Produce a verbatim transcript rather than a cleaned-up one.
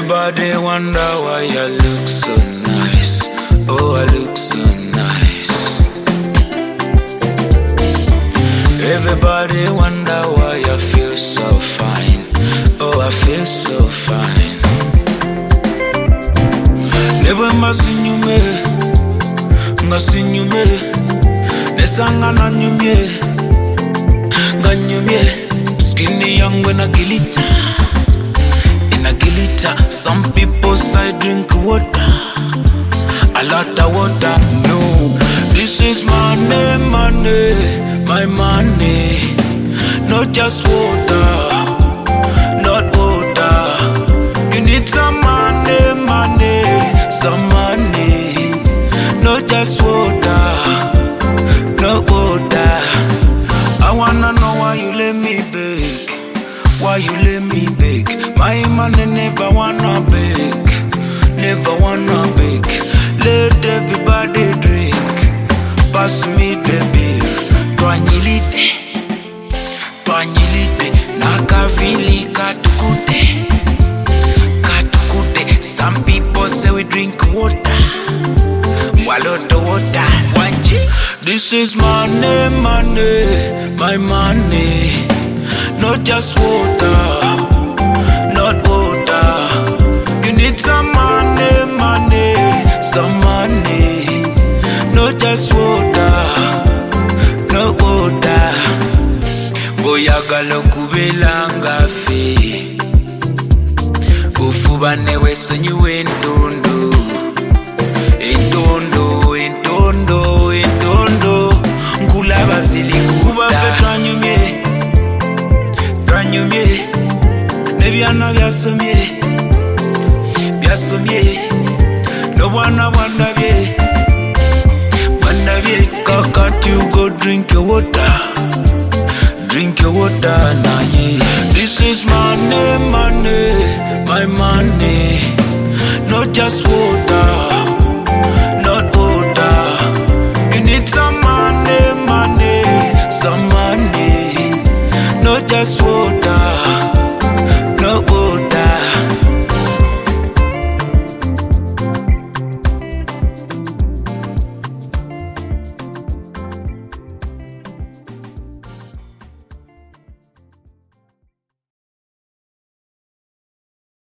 Everybody wonder why I look so nice. Oh, I look so nice. Everybody wonder why I feel so fine. Oh, I feel so fine. Never seen you me, nga seen you me. Nesanga na nyumye, nga nyumye. Skinny young when I kill it. I kill it. Some people say drink water, a lot of water. No, this is money, money, my money. Not just water, not water. You need some money, money, some money. Not just water, not water. I wanna know why you let me beg, why you let me beg. My money never wanna beg, never wanna beg. Let everybody drink, pass me the beer. Twanyilite, twanyilite. Nakavili katukute, katukute. Some people say we drink water, waloto water. Wanji. This is money, money, my money. Not just water, not water. You need some money, money, some money. Not just water, not water. Boyagala kubelanga fe, ufuba newe sonyiwe entondo, entondo, entondo, entondo. Nkulaba zili kuba fe twanyumye, twanyumye. Nebyana byasomye, byasomye. No wana wandabye, wandabye. Can't you go drink your water, drink your water na ye. This is money, money, my money. Not just water,